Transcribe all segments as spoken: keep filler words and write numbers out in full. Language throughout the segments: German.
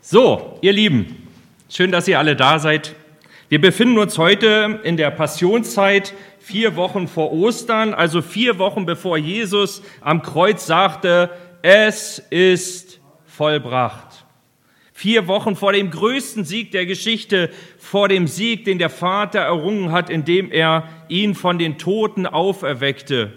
So, ihr Lieben, schön, dass ihr alle da seid. Wir befinden uns heute in der Passionszeit, vier Wochen vor Ostern, also vier Wochen bevor Jesus am Kreuz sagte, es ist vollbracht. Vier Wochen vor dem größten Sieg der Geschichte, vor dem Sieg, den der Vater errungen hat, indem er ihn von den Toten auferweckte.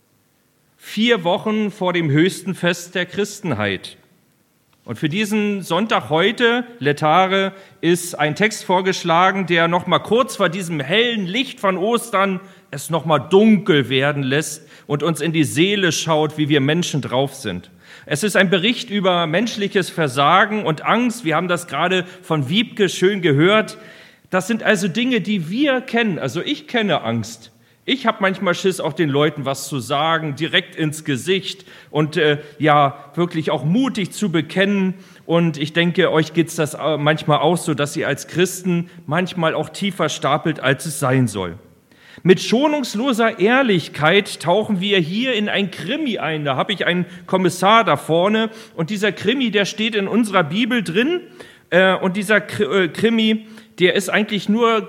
Vier Wochen vor dem höchsten Fest der Christenheit. Und für diesen Sonntag heute, Letare, ist ein Text vorgeschlagen, der noch mal kurz vor diesem hellen Licht von Ostern es noch mal dunkel werden lässt und uns in die Seele schaut, wie wir Menschen drauf sind. Es ist ein Bericht über menschliches Versagen und Angst. Wir haben das gerade von Wiebke schön gehört. Das sind also Dinge, die wir kennen. Also ich kenne Angst. Ich habe manchmal Schiss, auch den Leuten was zu sagen, direkt ins Gesicht und äh, ja, wirklich auch mutig zu bekennen. Und ich denke, euch geht's das manchmal auch so, dass ihr als Christen manchmal auch tiefer stapelt, als es sein soll. Mit schonungsloser Ehrlichkeit tauchen wir hier in ein Krimi ein. Da habe ich einen Kommissar da vorne und dieser Krimi, der steht in unserer Bibel drin. Äh, und dieser Krimi, der ist eigentlich nur,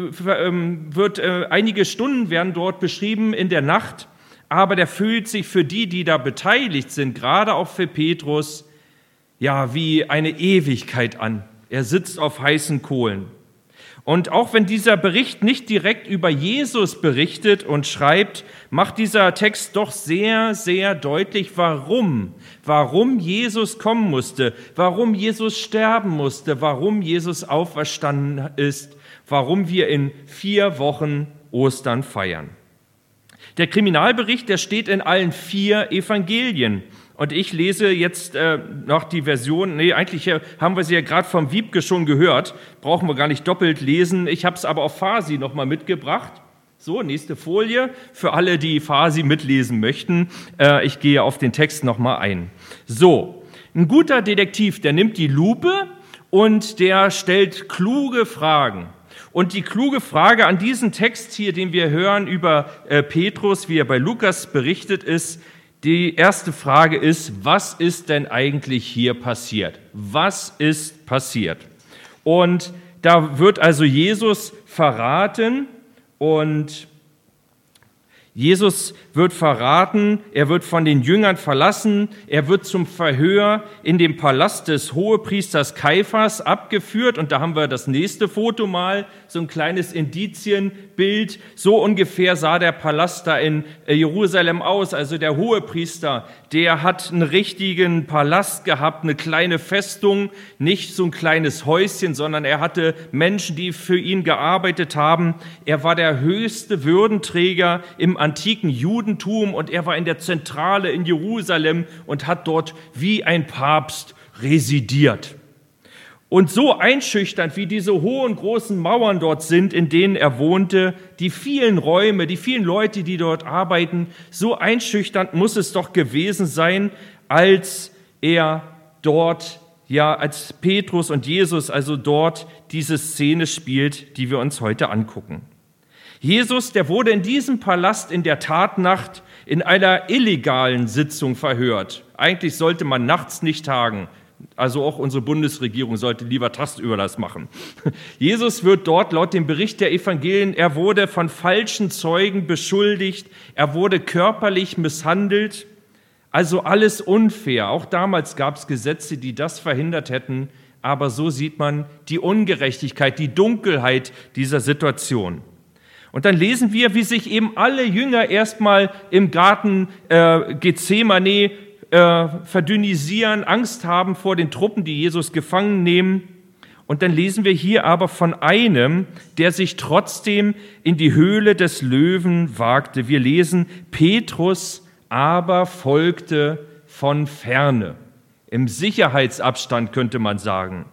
wird, einige Stunden werden dort beschrieben in der Nacht, aber der fühlt sich für die, die da beteiligt sind, gerade auch für Petrus, ja, wie eine Ewigkeit an. Er sitzt auf heißen Kohlen. Und auch wenn dieser Bericht nicht direkt über Jesus berichtet und schreibt, macht dieser Text doch sehr, sehr deutlich, warum, warum Jesus kommen musste, warum Jesus sterben musste, warum Jesus auferstanden ist, warum wir in vier Wochen Ostern feiern. Der Kriminalbericht, der steht in allen vier Evangelien. Und ich lese jetzt äh, noch die Version, nee, eigentlich haben wir sie ja gerade vom Wiebke schon gehört, brauchen wir gar nicht doppelt lesen. Ich habe es aber auf Farsi nochmal mitgebracht. So, nächste Folie, für alle, die Farsi mitlesen möchten. Äh, ich gehe auf den Text nochmal ein. So, ein guter Detektiv, der nimmt die Lupe und der stellt kluge Fragen. Und die kluge Frage an diesen Text hier, den wir hören über äh, Petrus, wie er bei Lukas berichtet ist, die erste Frage ist, was ist denn eigentlich hier passiert? Was ist passiert? Und da wird also Jesus verraten und Jesus wird verraten, er wird von den Jüngern verlassen, er wird zum Verhör in dem Palast des Hohepriesters Kaiphas abgeführt und da haben wir das nächste Foto mal, so ein kleines Indizienbild. So ungefähr sah der Palast da in Jerusalem aus, also der Hohepriester, der hat einen richtigen Palast gehabt, eine kleine Festung, nicht so ein kleines Häuschen, sondern er hatte Menschen, die für ihn gearbeitet haben. Er war der höchste Würdenträger im antiken Judentum und er war in der Zentrale in Jerusalem und hat dort wie ein Papst residiert. Und so einschüchternd, wie diese hohen, großen Mauern dort sind, in denen er wohnte, die vielen Räume, die vielen Leute, die dort arbeiten, so einschüchternd muss es doch gewesen sein, als er dort, ja, als Petrus und Jesus also dort diese Szene spielt, die wir uns heute angucken. Jesus, der wurde in diesem Palast in der Tatnacht in einer illegalen Sitzung verhört. Eigentlich sollte man nachts nicht tagen. Also auch unsere Bundesregierung sollte lieber tagsüber das machen. Jesus wird dort laut dem Bericht der Evangelien, er wurde von falschen Zeugen beschuldigt, er wurde körperlich misshandelt. Also alles unfair. Auch damals gab es Gesetze, die das verhindert hätten. Aber so sieht man die Ungerechtigkeit, die Dunkelheit dieser Situation. Und dann lesen wir, wie sich eben alle Jünger erstmal im Garten äh, Gethsemane äh, verdünnisieren, Angst haben vor den Truppen, die Jesus gefangen nehmen. Und dann lesen wir hier aber von einem, der sich trotzdem in die Höhle des Löwen wagte. Wir lesen, Petrus aber folgte von ferne. Im Sicherheitsabstand könnte man sagen.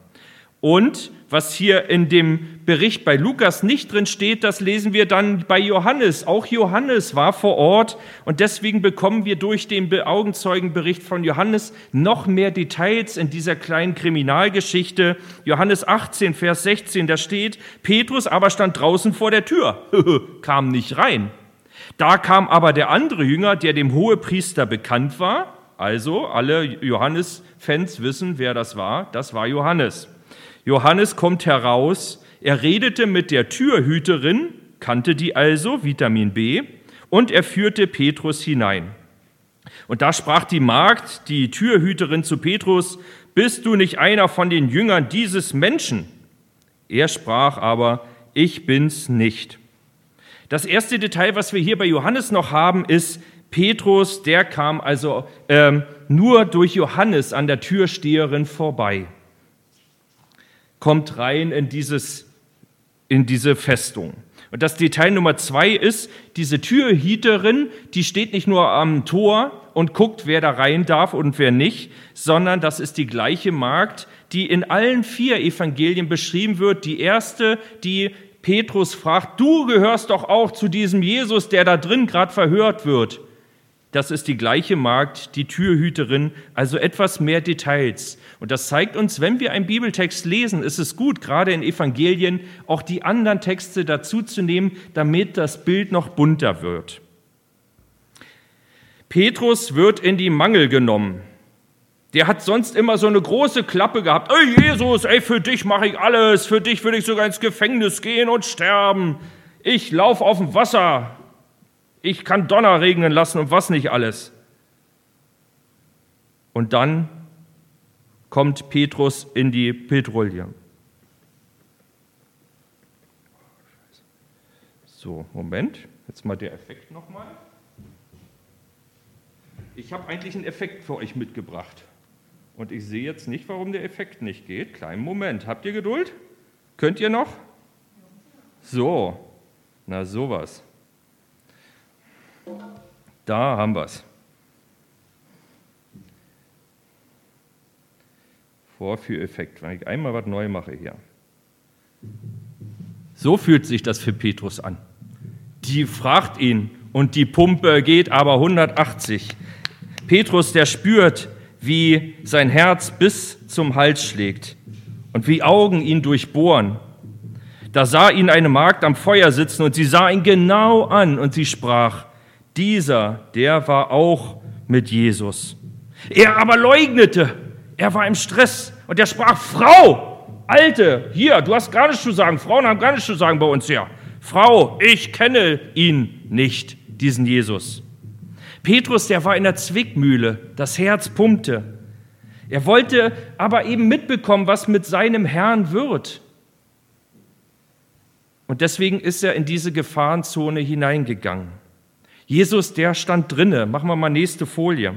Und was hier in dem Bericht bei Lukas nicht drin steht, das lesen wir dann bei Johannes. Auch Johannes war vor Ort und deswegen bekommen wir durch den Augenzeugenbericht von Johannes noch mehr Details in dieser kleinen Kriminalgeschichte. Johannes achtzehn, Vers sechzehn, da steht, Petrus aber stand draußen vor der Tür, kam nicht rein. Da kam aber der andere Jünger, der dem Hohepriester bekannt war, Also alle Johannes-Fans wissen, wer das war. Das war Johannes. Johannes kommt heraus, er redete mit der Türhüterin, kannte die also, Vitamin B, und er führte Petrus hinein. Und da sprach die Magd, die Türhüterin, zu Petrus: Bist du nicht einer von den Jüngern dieses Menschen? Er sprach aber: Ich bin's nicht. Das erste Detail, was wir hier bei Johannes noch haben, ist, Petrus, der kam also ähm, nur durch Johannes an der Türsteherin vorbei. Kommt rein in, dieses, in diese Festung. Und das Detail Nummer zwei ist, diese Türhüterin, die steht nicht nur am Tor und guckt, wer da rein darf und wer nicht, sondern das ist die gleiche Magd, die in allen vier Evangelien beschrieben wird. Die erste, die Petrus fragt: Du gehörst doch auch zu diesem Jesus, der da drin gerade verhört wird. Das ist die gleiche Magd, die Türhüterin, also etwas mehr Details. Und das zeigt uns, wenn wir einen Bibeltext lesen, ist es gut, gerade in Evangelien, auch die anderen Texte dazu zu nehmen, damit das Bild noch bunter wird. Petrus wird in die Mangel genommen. Der hat sonst immer so eine große Klappe gehabt. Ey Jesus, ey, für dich mache ich alles, für dich würde ich sogar ins Gefängnis gehen und sterben. Ich laufe auf dem Wasser. Ich kann Donner regnen lassen und was nicht alles. Und dann kommt Petrus in die Petrouille. So, Moment, jetzt mal der Effekt nochmal. Ich habe eigentlich einen Effekt für euch mitgebracht. Und ich sehe jetzt nicht, warum der Effekt nicht geht. Kleinen Moment, habt ihr Geduld? Könnt ihr noch? So, na sowas. Da haben wir es. Vorführeffekt, wenn ich einmal was neu mache hier. So fühlt sich das für Petrus an. Die fragt ihn und die Pumpe geht aber hundertachtzig. Petrus, der spürt, wie sein Herz bis zum Hals schlägt und wie Augen ihn durchbohren. Da sah ihn eine Magd am Feuer sitzen und sie sah ihn genau an und sie sprach: Dieser, der war auch mit Jesus. Er aber leugnete, er war im Stress und er sprach: Frau, Alte, hier, du hast gar nichts zu sagen, Frauen haben gar nichts zu sagen bei uns hier. Frau, ich kenne ihn nicht, diesen Jesus. Petrus, der war in der Zwickmühle, das Herz pumpte. Er wollte aber eben mitbekommen, was mit seinem Herrn wird. Und deswegen ist er in diese Gefahrenzone hineingegangen. Jesus, der stand drinne. Machen wir mal nächste Folie.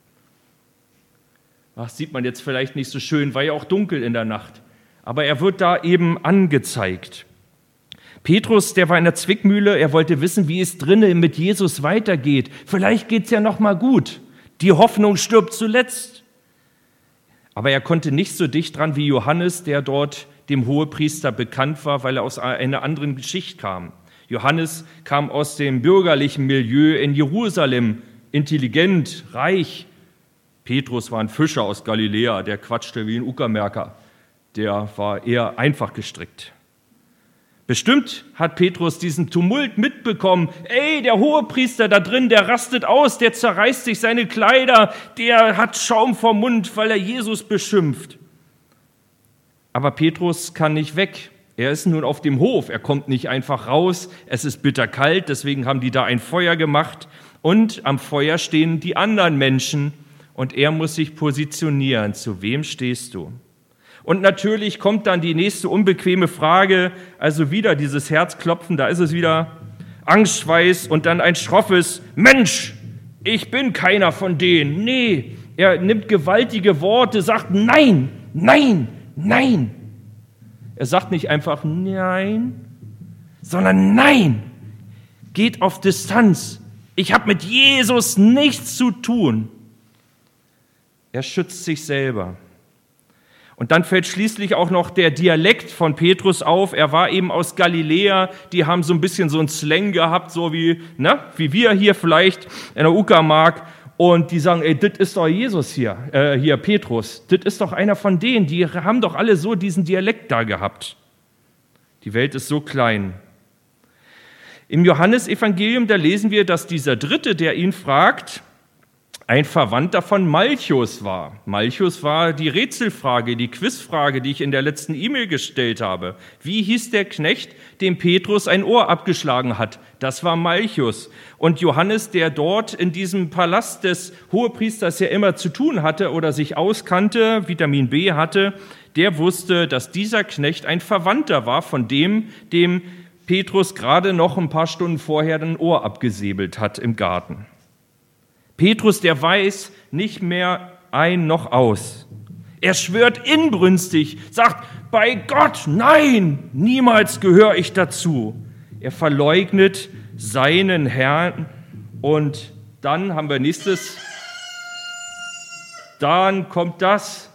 Ach, sieht man jetzt vielleicht nicht so schön, war ja auch dunkel in der Nacht. Aber er wird da eben angezeigt. Petrus, der war in der Zwickmühle, er wollte wissen, wie es drinnen mit Jesus weitergeht. Vielleicht geht es ja noch mal gut. Die Hoffnung stirbt zuletzt. Aber er konnte nicht so dicht dran wie Johannes, der dort dem Hohepriester bekannt war, weil er aus einer anderen Geschichte kam. Johannes kam aus dem bürgerlichen Milieu in Jerusalem, intelligent, reich. Petrus war ein Fischer aus Galiläa, der quatschte wie ein Uckermärker. Der war eher einfach gestrickt. Bestimmt hat Petrus diesen Tumult mitbekommen. Ey, der Hohepriester da drin, der rastet aus, der zerreißt sich seine Kleider, der hat Schaum vom Mund, weil er Jesus beschimpft. Aber Petrus kann nicht weg. Er ist nun auf dem Hof, er kommt nicht einfach raus. Es ist bitterkalt, deswegen haben die da ein Feuer gemacht. Und am Feuer stehen die anderen Menschen und er muss sich positionieren. Zu wem stehst du? Und natürlich kommt dann die nächste unbequeme Frage, also wieder dieses Herzklopfen, da ist es wieder Angstschweiß und dann ein schroffes: Mensch, ich bin keiner von denen. Nee, er nimmt gewaltige Worte, sagt nein, nein, nein. Er sagt nicht einfach nein, sondern nein. Geht auf Distanz. Ich habe mit Jesus nichts zu tun. Er schützt sich selber. Und dann fällt schließlich auch noch der Dialekt von Petrus auf. Er war eben aus Galiläa. Die haben so ein bisschen so einen Slang gehabt, so wie, ne, wie wir hier vielleicht in der Uckermark. Und die sagen, ey, das ist doch Jesus hier, äh, hier Petrus. Das ist doch einer von denen. Die haben doch alle so diesen Dialekt da gehabt. Die Welt ist so klein. Im Johannesevangelium, da lesen wir, dass dieser Dritte, der ihn fragt, ein Verwandter von Malchus war. Malchus war die Rätselfrage, die Quizfrage, die ich in der letzten E-Mail gestellt habe. Wie hieß der Knecht, dem Petrus ein Ohr abgeschlagen hat? Das war Malchus. Und Johannes, der dort in diesem Palast des Hohepriesters ja immer zu tun hatte oder sich auskannte, Vitamin B hatte, der wusste, dass dieser Knecht ein Verwandter war von dem, dem Petrus gerade noch ein paar Stunden vorher ein Ohr abgesäbelt hat im Garten. Petrus, der weiß nicht mehr ein noch aus. Er schwört inbrünstig, sagt, bei Gott, nein, niemals gehöre ich dazu. Er verleugnet seinen Herrn und dann haben wir nächstes, dann kommt das,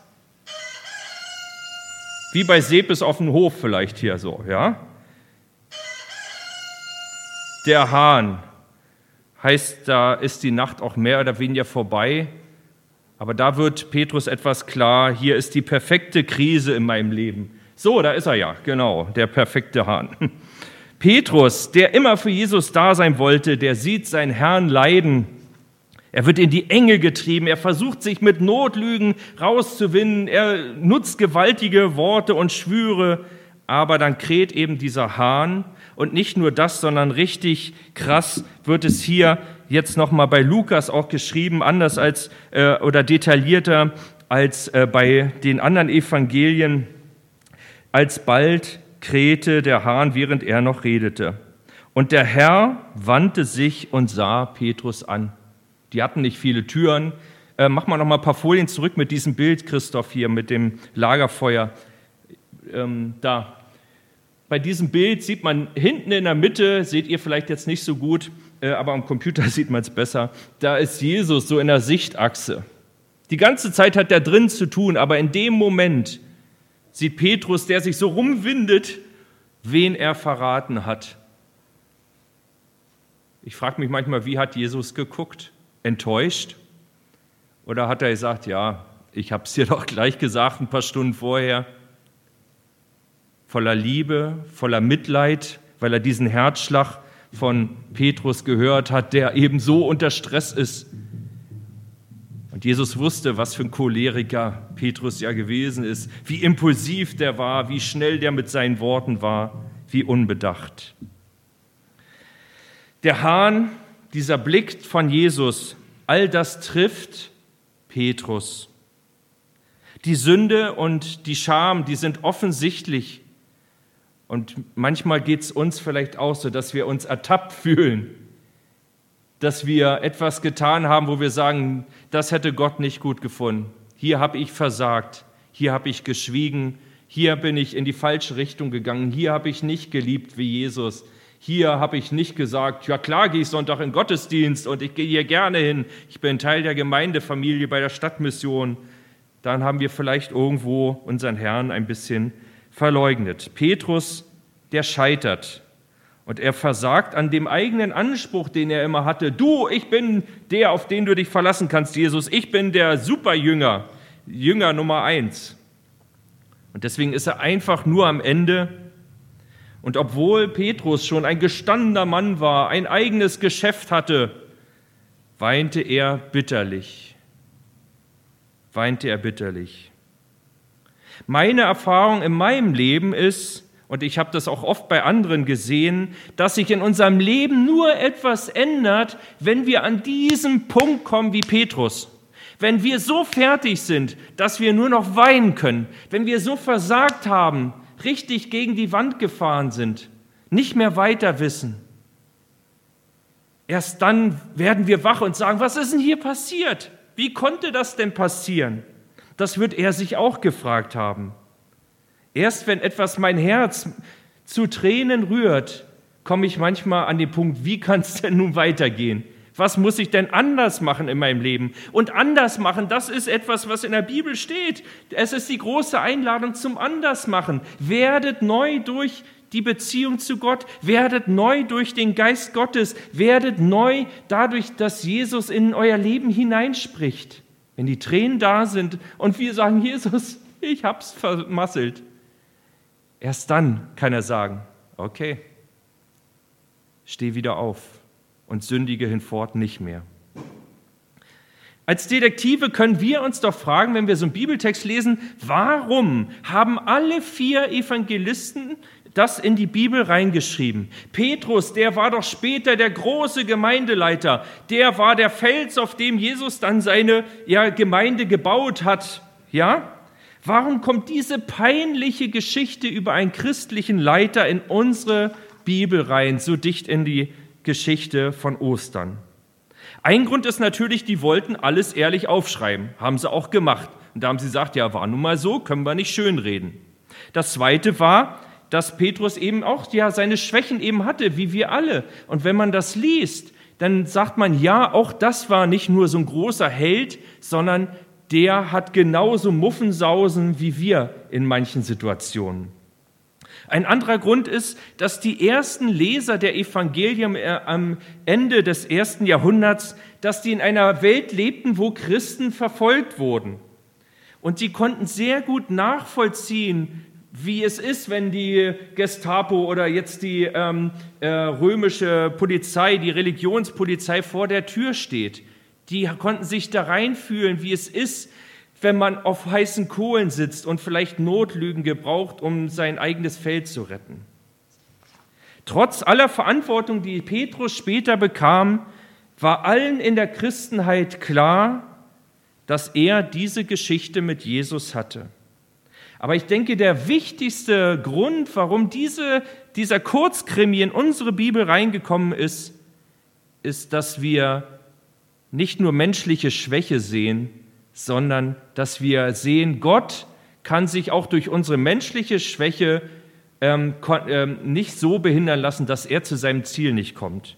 wie bei Sepes auf dem Hof vielleicht hier so, ja. Der Hahn. Heißt, da ist die Nacht auch mehr oder weniger vorbei. Aber da wird Petrus etwas klar, hier ist die perfekte Krise in meinem Leben. So, da ist er ja, genau, der perfekte Hahn. Petrus, der immer für Jesus da sein wollte, der sieht seinen Herrn leiden. Er wird in die Enge getrieben, er versucht sich mit Notlügen rauszuwinden, er nutzt gewaltige Worte und Schwüre, aber dann kräht eben dieser Hahn. Und nicht nur das, sondern richtig krass wird es hier jetzt nochmal bei Lukas auch geschrieben, anders als äh, oder detaillierter als äh, bei den anderen Evangelien. Alsbald krähte der Hahn, während er noch redete. Und der Herr wandte sich und sah Petrus an. Die hatten nicht viele Türen. Äh, mach mal noch mal ein paar Folien zurück mit diesem Bild, Christoph, hier mit dem Lagerfeuer. Ähm, da. Bei diesem Bild sieht man hinten in der Mitte, seht ihr vielleicht jetzt nicht so gut, äh, aber am Computer sieht man es besser, da ist Jesus so in der Sichtachse. Die ganze Zeit hat er drin zu tun, aber in dem Moment sieht Petrus, der sich so rumwindet, wen er verraten hat. Ich frage mich manchmal, wie hat Jesus geguckt? Enttäuscht? Oder hat er gesagt, ja, ich habe es dir doch gleich gesagt, ein paar Stunden vorher, voller Liebe, voller Mitleid, weil er diesen Herzschlag von Petrus gehört hat, der eben so unter Stress ist. Und Jesus wusste, was für ein Choleriker Petrus ja gewesen ist, wie impulsiv der war, wie schnell der mit seinen Worten war, wie unbedacht. Der Hahn, dieser Blick von Jesus, all das trifft Petrus. Die Sünde und die Scham, die sind offensichtlich. Und manchmal geht es uns vielleicht auch so, dass wir uns ertappt fühlen, dass wir etwas getan haben, wo wir sagen, das hätte Gott nicht gut gefunden. Hier habe ich versagt, hier habe ich geschwiegen, hier bin ich in die falsche Richtung gegangen, hier habe ich nicht geliebt wie Jesus, hier habe ich nicht gesagt, ja klar gehe ich Sonntag in den Gottesdienst und ich gehe hier gerne hin, ich bin Teil der Gemeindefamilie bei der Stadtmission. Dann haben wir vielleicht irgendwo unseren Herrn ein bisschen verleugnet. Petrus, der scheitert und er versagt an dem eigenen Anspruch, den er immer hatte. Du, ich bin der, auf den du dich verlassen kannst, Jesus. Ich bin der Superjünger, Jünger Nummer eins. Und deswegen ist er einfach nur am Ende. Und obwohl Petrus schon ein gestandener Mann war, ein eigenes Geschäft hatte, weinte er bitterlich. Weinte er bitterlich. Meine Erfahrung in meinem Leben ist, und ich habe das auch oft bei anderen gesehen, dass sich in unserem Leben nur etwas ändert, wenn wir an diesen Punkt kommen wie Petrus. Wenn wir so fertig sind, dass wir nur noch weinen können, wenn wir so versagt haben, richtig gegen die Wand gefahren sind, nicht mehr weiter wissen. Erst dann werden wir wach und sagen, was ist denn hier passiert? Wie konnte das denn passieren? Das wird er sich auch gefragt haben. Erst wenn etwas mein Herz zu Tränen rührt, komme ich manchmal an den Punkt, wie kann es denn nun weitergehen? Was muss ich denn anders machen in meinem Leben? Und anders machen, das ist etwas, was in der Bibel steht. Es ist die große Einladung zum Andersmachen. Werdet neu durch die Beziehung zu Gott, werdet neu durch den Geist Gottes, werdet neu dadurch, dass Jesus in euer Leben hineinspricht. Wenn die Tränen da sind und wir sagen, Jesus, ich hab's vermasselt. Erst dann kann er sagen, okay, steh wieder auf und sündige hinfort nicht mehr. Als Detektive können wir uns doch fragen, wenn wir so einen Bibeltext lesen, warum haben alle vier Evangelisten das in die Bibel reingeschrieben? Petrus, der war doch später der große Gemeindeleiter, der war der Fels, auf dem Jesus dann seine ja, Gemeinde gebaut hat. Ja? Warum kommt diese peinliche Geschichte über einen christlichen Leiter in unsere Bibel rein, so dicht in die Geschichte von Ostern? Ein Grund ist natürlich, die wollten alles ehrlich aufschreiben, haben sie auch gemacht. Und da haben sie gesagt, ja, war nun mal so, können wir nicht schönreden. Das Zweite war, dass Petrus eben auch ja, seine Schwächen eben hatte, wie wir alle. Und wenn man das liest, dann sagt man, ja, auch das war nicht nur so ein großer Held, sondern der hat genauso Muffensausen wie wir in manchen Situationen. Ein anderer Grund ist, dass die ersten Leser der Evangelien am Ende des ersten Jahrhunderts, dass die in einer Welt lebten, wo Christen verfolgt wurden. Und sie konnten sehr gut nachvollziehen, wie es ist, wenn die Gestapo oder jetzt die ähm, äh, römische Polizei, die Religionspolizei vor der Tür steht. Die konnten sich da reinfühlen, wie es ist, wenn man auf heißen Kohlen sitzt und vielleicht Notlügen gebraucht, um sein eigenes Feld zu retten. Trotz aller Verantwortung, die Petrus später bekam, war allen in der Christenheit klar, dass er diese Geschichte mit Jesus hatte. Aber ich denke, der wichtigste Grund, warum diese, dieser Kurzkrimi in unsere Bibel reingekommen ist, ist, dass wir nicht nur menschliche Schwäche sehen, sondern dass wir sehen, Gott kann sich auch durch unsere menschliche Schwäche ähm, ähm, nicht so behindern lassen, dass er zu seinem Ziel nicht kommt.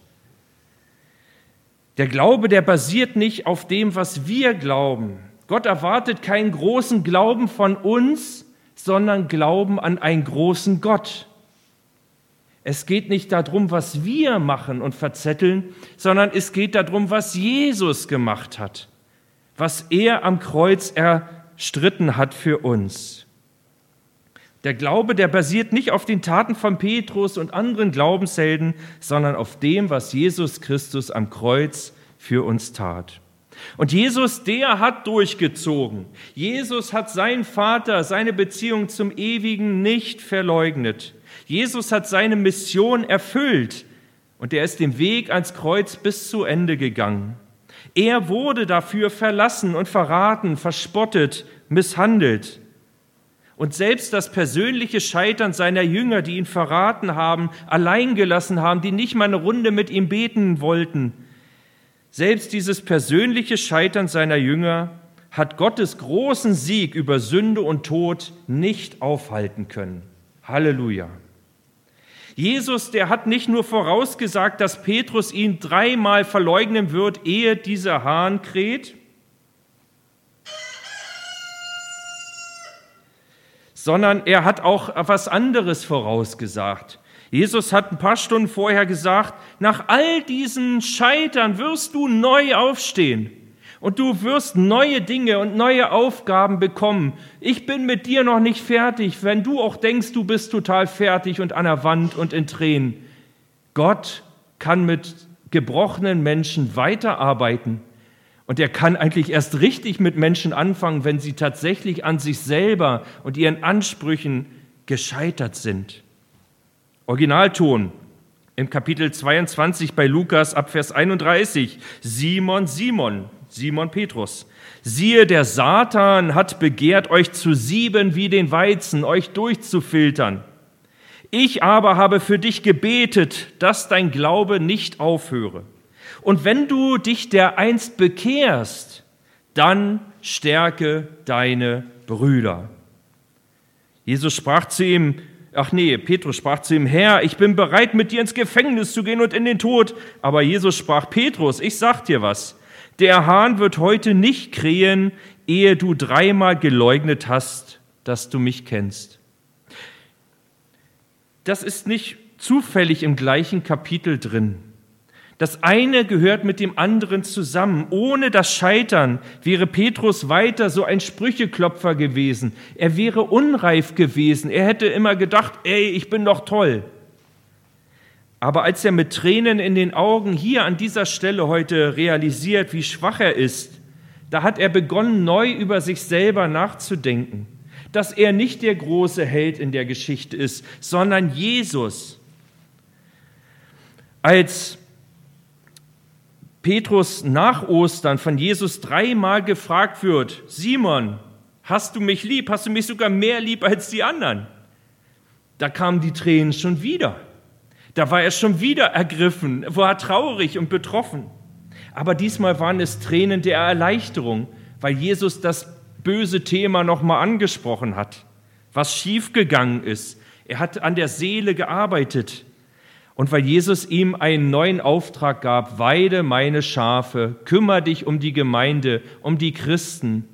Der Glaube, der basiert nicht auf dem, was wir glauben. Gott erwartet keinen großen Glauben von uns, sondern Glauben an einen großen Gott. Es geht nicht darum, was wir machen und verzetteln, sondern es geht darum, was Jesus gemacht hat, was er am Kreuz erstritten hat für uns. Der Glaube, der basiert nicht auf den Taten von Petrus und anderen Glaubenshelden, sondern auf dem, was Jesus Christus am Kreuz für uns tat. Und Jesus, der hat durchgezogen. Jesus hat seinen Vater, seine Beziehung zum Ewigen nicht verleugnet. Jesus hat seine Mission erfüllt und er ist den Weg ans Kreuz bis zu Ende gegangen. Er wurde dafür verlassen und verraten, verspottet, misshandelt. Und selbst das persönliche Scheitern seiner Jünger, die ihn verraten haben, allein gelassen haben, die nicht mal eine Runde mit ihm beten wollten, selbst dieses persönliche Scheitern seiner Jünger hat Gottes großen Sieg über Sünde und Tod nicht aufhalten können. Halleluja. Jesus, der hat nicht nur vorausgesagt, dass Petrus ihn dreimal verleugnen wird, ehe dieser Hahn kräht, sondern er hat auch was anderes vorausgesagt. Jesus hat ein paar Stunden vorher gesagt, nach all diesen Scheitern wirst du neu aufstehen und du wirst neue Dinge und neue Aufgaben bekommen. Ich bin mit dir noch nicht fertig, wenn du auch denkst, du bist total fertig und an der Wand und in Tränen. Gott kann mit gebrochenen Menschen weiterarbeiten und er kann eigentlich erst richtig mit Menschen anfangen, wenn sie tatsächlich an sich selber und ihren Ansprüchen gescheitert sind. Originalton im Kapitel zweiundzwanzig bei Lukas ab Vers einunddreißig. Simon, Simon, Simon Petrus. Siehe, der Satan hat begehrt, euch zu sieben wie den Weizen, euch durchzufiltern. Ich aber habe für dich gebetet, dass dein Glaube nicht aufhöre. Und wenn du dich dereinst bekehrst, dann stärke deine Brüder. Jesus sprach zu ihm, ach nee, Petrus sprach zu ihm, Herr, ich bin bereit, mit dir ins Gefängnis zu gehen und in den Tod. Aber Jesus sprach, Petrus, ich sag dir was, der Hahn wird heute nicht krähen, ehe du dreimal geleugnet hast, dass du mich kennst. Das ist nicht zufällig im gleichen Kapitel drin. Das eine gehört mit dem anderen zusammen. Ohne das Scheitern wäre Petrus weiter so ein Sprücheklopfer gewesen. Er wäre unreif gewesen. Er hätte immer gedacht, ey, ich bin doch toll. Aber als er mit Tränen in den Augen hier an dieser Stelle heute realisiert, wie schwach er ist, Da hat er begonnen, neu über sich selber nachzudenken, dass er nicht der große Held in der Geschichte ist, sondern Jesus. Als Petrus nach Ostern von Jesus dreimal gefragt wird, Simon, hast du mich lieb? Hast du mich sogar mehr lieb als die anderen? Da kamen die Tränen schon wieder. Da war er schon wieder ergriffen, war traurig und betroffen. Aber diesmal waren es Tränen der Erleichterung, weil Jesus das böse Thema nochmal angesprochen hat, was schiefgegangen ist. Er hat an der Seele gearbeitet. Und weil Jesus ihm einen neuen Auftrag gab, weide meine Schafe, kümmere dich um die Gemeinde, um die Christen.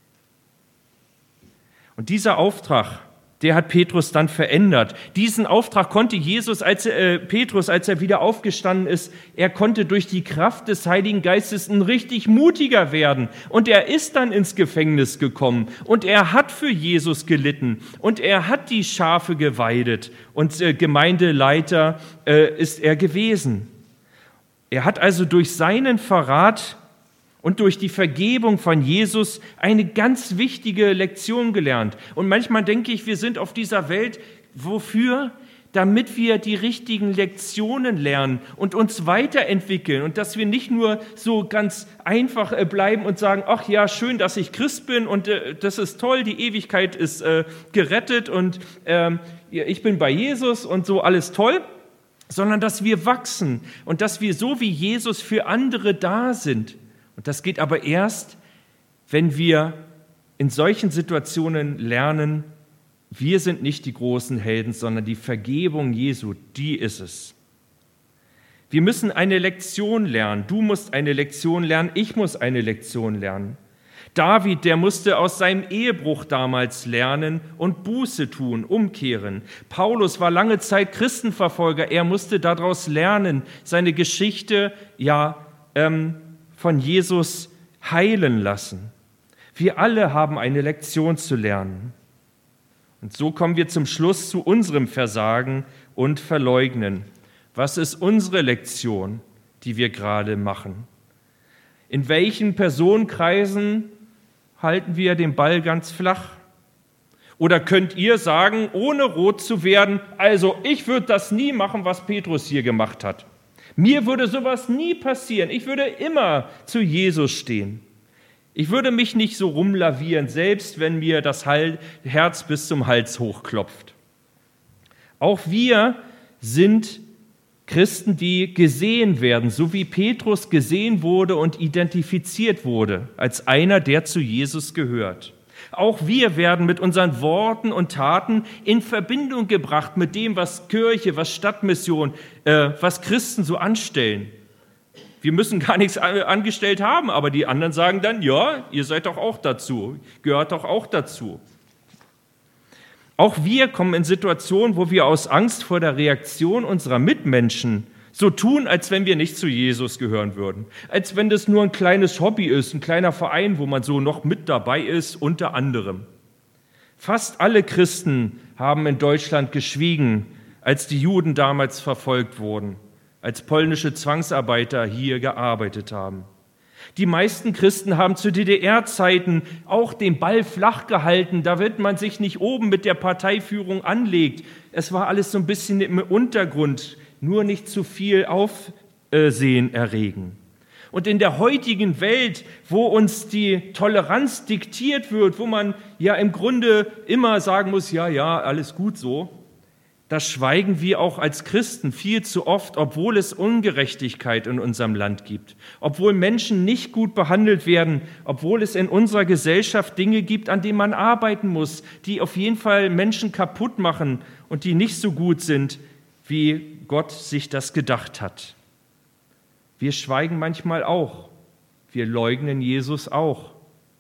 Und dieser Auftrag, der hat Petrus dann verändert. Diesen Auftrag konnte Jesus, als äh, Petrus, als er wieder aufgestanden ist, er konnte durch die Kraft des Heiligen Geistes ein richtig mutiger werden. Und er ist dann ins Gefängnis gekommen und er hat für Jesus gelitten und er hat die Schafe geweidet und äh, Gemeindeleiter äh, ist er gewesen. Er hat also durch seinen Verrat und durch die Vergebung von Jesus eine ganz wichtige Lektion gelernt. Und manchmal denke ich, wir sind auf dieser Welt, wofür? Damit wir die richtigen Lektionen lernen und uns weiterentwickeln und dass wir nicht nur so ganz einfach bleiben und sagen, ach ja, schön, dass ich Christ bin und äh, das ist toll, die Ewigkeit ist äh, gerettet und äh, ich bin bei Jesus und so alles toll, sondern dass wir wachsen und dass wir so wie Jesus für andere da sind. Und das geht aber erst, wenn wir in solchen Situationen lernen, wir sind nicht die großen Helden, sondern die Vergebung Jesu, die ist es. Wir müssen eine Lektion lernen. Du musst eine Lektion lernen, ich muss eine Lektion lernen. David, der musste aus seinem Ehebruch damals lernen und Buße tun, umkehren. Paulus war lange Zeit Christenverfolger, er musste daraus lernen, seine Geschichte, ja, ähm, von Jesus heilen lassen. Wir alle haben eine Lektion zu lernen. Und so kommen wir zum Schluss zu unserem Versagen und Verleugnen. Was ist unsere Lektion, die wir gerade machen? In welchen Personenkreisen halten wir den Ball ganz flach? Oder könnt ihr sagen, ohne rot zu werden, also ich würde das nie machen, was Petrus hier gemacht hat. Mir würde sowas nie passieren. Ich würde immer zu Jesus stehen. Ich würde mich nicht so rumlavieren, selbst wenn mir das Herz bis zum Hals hochklopft. Auch wir sind Christen, die gesehen werden, so wie Petrus gesehen wurde und identifiziert wurde, als einer, der zu Jesus gehört. Auch wir werden mit unseren Worten und Taten in Verbindung gebracht mit dem, was Kirche, was Stadtmission, äh, was Christen so anstellen. Wir müssen gar nichts angestellt haben, aber die anderen sagen dann, ja, ihr seid doch auch dazu, gehört doch auch dazu. Auch wir kommen in Situationen, wo wir aus Angst vor der Reaktion unserer Mitmenschen so tun, als wenn wir nicht zu Jesus gehören würden. Als wenn das nur ein kleines Hobby ist, ein kleiner Verein, wo man so noch mit dabei ist, unter anderem. Fast alle Christen haben in Deutschland geschwiegen, als die Juden damals verfolgt wurden, als polnische Zwangsarbeiter hier gearbeitet haben. Die meisten Christen haben zu D D R-Zeiten auch den Ball flach gehalten, damit man sich nicht oben mit der Parteiführung anlegt. Es war alles so ein bisschen im Untergrund, nur nicht zu viel Aufsehen erregen. Und in der heutigen Welt, wo uns die Toleranz diktiert wird, wo man ja im Grunde immer sagen muss, ja, ja, alles gut so, da schweigen wir auch als Christen viel zu oft, obwohl es Ungerechtigkeit in unserem Land gibt, obwohl Menschen nicht gut behandelt werden, obwohl es in unserer Gesellschaft Dinge gibt, an denen man arbeiten muss, die auf jeden Fall Menschen kaputt machen und die nicht so gut sind, wie Gott sich das gedacht hat. Wir schweigen manchmal auch. Wir leugnen Jesus auch.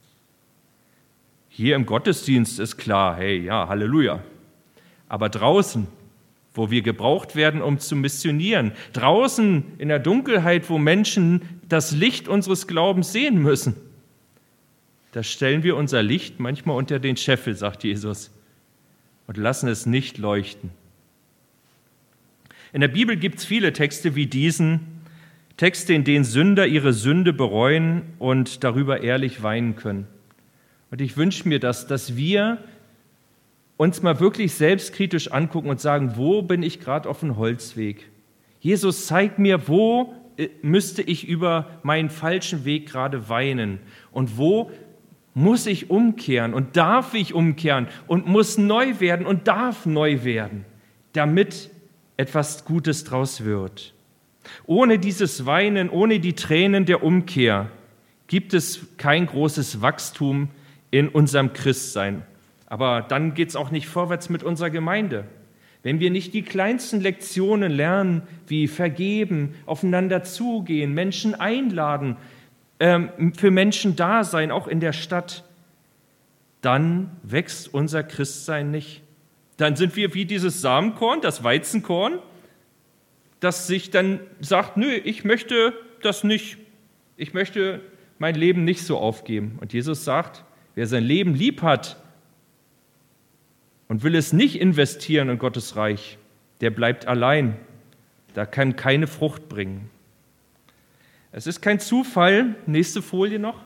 Hier im Gottesdienst ist klar, hey, ja, Halleluja. Aber draußen, wo wir gebraucht werden, um zu missionieren, draußen in der Dunkelheit, wo Menschen das Licht unseres Glaubens sehen müssen, da stellen wir unser Licht manchmal unter den Scheffel, sagt Jesus, und lassen es nicht leuchten. In der Bibel gibt es viele Texte wie diesen, Texte, in denen Sünder ihre Sünde bereuen und darüber ehrlich weinen können. Und ich wünsche mir das, dass wir uns mal wirklich selbstkritisch angucken und sagen, wo bin ich gerade auf dem Holzweg? Jesus, zeig mir, wo müsste ich über meinen falschen Weg gerade weinen und wo muss ich umkehren und darf ich umkehren und muss neu werden und darf neu werden, damit etwas Gutes draus wird. Ohne dieses Weinen, ohne die Tränen der Umkehr gibt es kein großes Wachstum in unserem Christsein. Aber dann geht es auch nicht vorwärts mit unserer Gemeinde. Wenn wir nicht die kleinsten Lektionen lernen, wie vergeben, aufeinander zugehen, Menschen einladen, ähm, für Menschen da sein, auch in der Stadt, dann wächst unser Christsein nicht. Dann sind wir wie dieses Samenkorn, das Weizenkorn, das sich dann sagt, nö, ich möchte das nicht, ich möchte mein Leben nicht so aufgeben. Und Jesus sagt, wer sein Leben lieb hat und will es nicht investieren in Gottes Reich, der bleibt allein. Da kann keine Frucht bringen. Es ist kein Zufall, nächste Folie noch.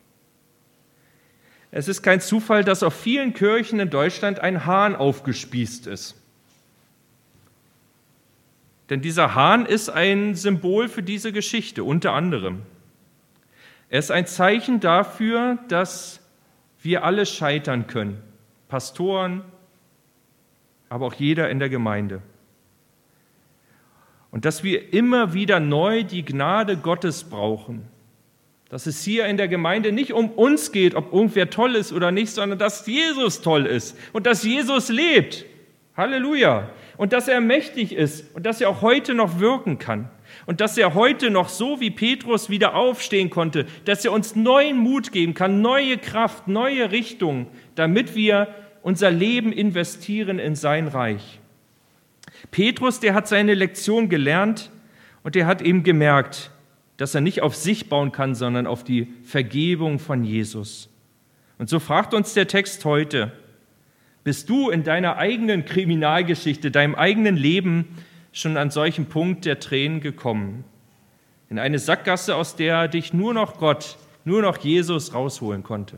Es ist kein Zufall, dass auf vielen Kirchen in Deutschland ein Hahn aufgespießt ist. Denn dieser Hahn ist ein Symbol für diese Geschichte, unter anderem. Er ist ein Zeichen dafür, dass wir alle scheitern können. Pastoren, aber auch jeder in der Gemeinde. Und dass wir immer wieder neu die Gnade Gottes brauchen. Dass es hier in der Gemeinde nicht um uns geht, ob irgendwer toll ist oder nicht, sondern dass Jesus toll ist und dass Jesus lebt. Halleluja. Und dass er mächtig ist und dass er auch heute noch wirken kann. Und dass er heute noch so wie Petrus wieder aufstehen konnte, dass er uns neuen Mut geben kann, neue Kraft, neue Richtung, damit wir unser Leben investieren in sein Reich. Petrus, der hat seine Lektion gelernt und der hat eben gemerkt, dass er nicht auf sich bauen kann, sondern auf die Vergebung von Jesus. Und so fragt uns der Text heute, bist du in deiner eigenen Kriminalgeschichte, deinem eigenen Leben schon an solchen Punkt der Tränen gekommen? In eine Sackgasse, aus der dich nur noch Gott, nur noch Jesus rausholen konnte.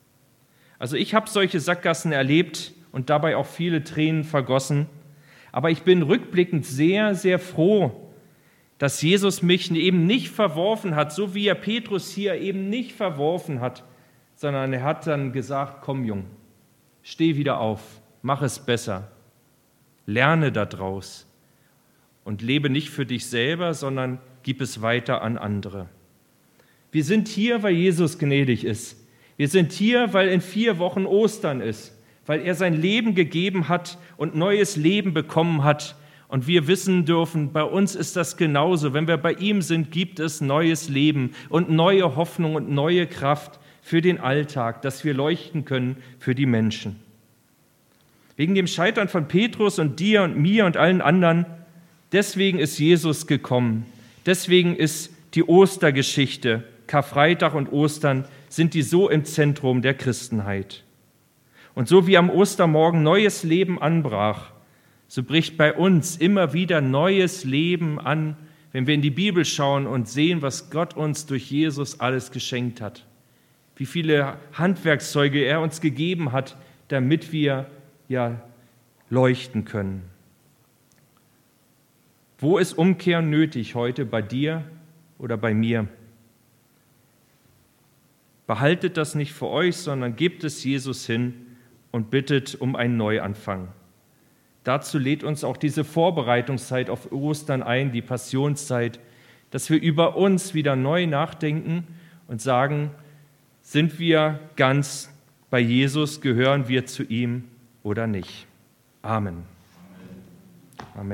Also ich habe solche Sackgassen erlebt und dabei auch viele Tränen vergossen. Aber ich bin rückblickend sehr, sehr froh, dass Jesus mich eben nicht verworfen hat, so wie er Petrus hier eben nicht verworfen hat, sondern er hat dann gesagt, komm Jung, steh wieder auf, mach es besser, lerne daraus und lebe nicht für dich selber, sondern gib es weiter an andere. Wir sind hier, weil Jesus gnädig ist. Wir sind hier, weil in vier Wochen Ostern ist, weil er sein Leben gegeben hat und neues Leben bekommen hat. Und wir wissen dürfen, bei uns ist das genauso. Wenn wir bei ihm sind, gibt es neues Leben und neue Hoffnung und neue Kraft für den Alltag, dass wir leuchten können für die Menschen. Wegen dem Scheitern von Petrus und dir und mir und allen anderen, deswegen ist Jesus gekommen. Deswegen ist die Ostergeschichte, Karfreitag und Ostern, sind die so im Zentrum der Christenheit. Und so wie am Ostermorgen neues Leben anbrach, so bricht bei uns immer wieder neues Leben an, wenn wir in die Bibel schauen und sehen, was Gott uns durch Jesus alles geschenkt hat. Wie viele Handwerkszeuge er uns gegeben hat, damit wir ja leuchten können. Wo ist Umkehr nötig heute, bei dir oder bei mir? Behaltet das nicht für euch, sondern gebt es Jesus hin und bittet um einen Neuanfang. Dazu lädt uns auch diese Vorbereitungszeit auf Ostern ein, die Passionszeit, dass wir über uns wieder neu nachdenken und sagen, sind wir ganz bei Jesus, gehören wir zu ihm oder nicht? Amen.